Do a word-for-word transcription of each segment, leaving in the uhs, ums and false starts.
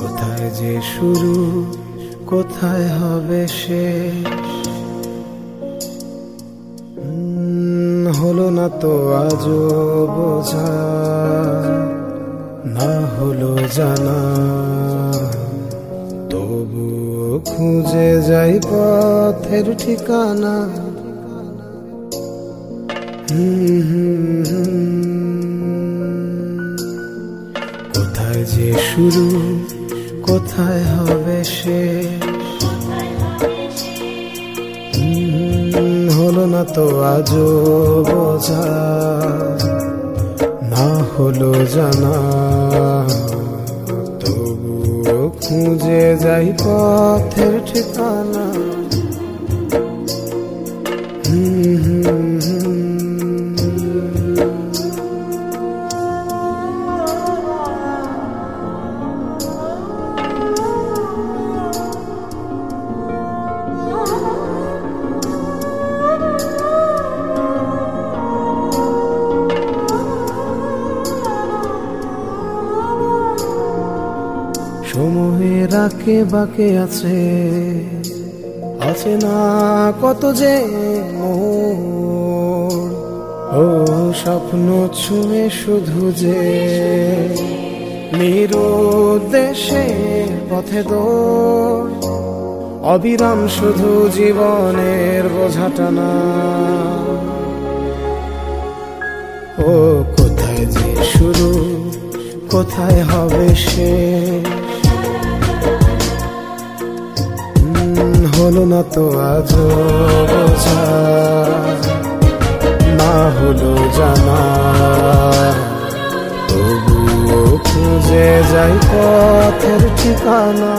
কোথায় যে শুরু, কোথায় হবে শেষ, হলো না তো আজও বোঝা, না হলো জানা, তবুও খুঁজে যাই পথের ঠিকানা। কোথায় যে শুরু, কোথায় হবে শেষ, হলো না তো আজও বোঝা, না হলো জানা, তবুও খুঁজে যাই পথের ঠিকানা। সময়ের আঁকে বাঁকে আছে, আছে না কত যে মোড়, ও স্বপ্ন ছুঁয়ে শুধু যে নিরুদ্দেশে পথে দৌড়, অবিরাম শুধু জীবনের বোঝা টানা। ও কোথায় যে শুরু, কোথায় হবে শেষ, হলো না তো আজও বোঝা, না হলো জানা, তবুও খুঁজে যাই পথের ঠিকানা।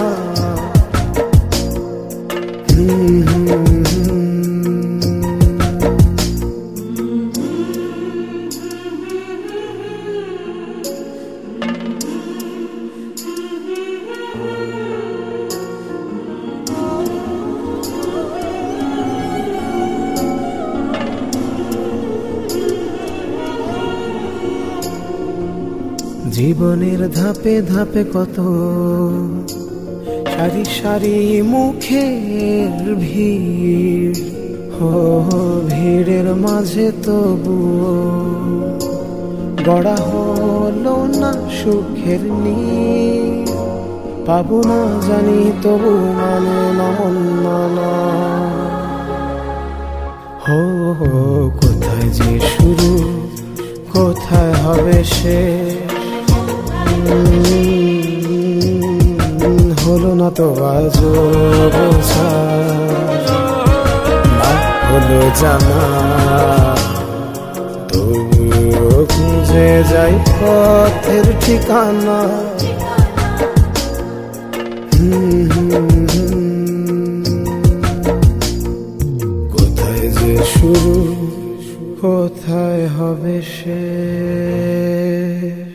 জীবনের ধাপে ধাপে কত সারি সারি মুখের ভিড়, হো ভিড়ের মাঝে তবুও গড়া হলো না সুখের নীড়, পাবো না জানি তবু মানে নমন মানা। হো হো কোথায় যে শুরু, কোথায় হবে শেষ, হলো না তো আজও বোঝা, না হলো জানা, তবুও খুঁজে যাই পথের ঠিকানা। কোথায় যে শুরু, কোথায় হবে শেষ।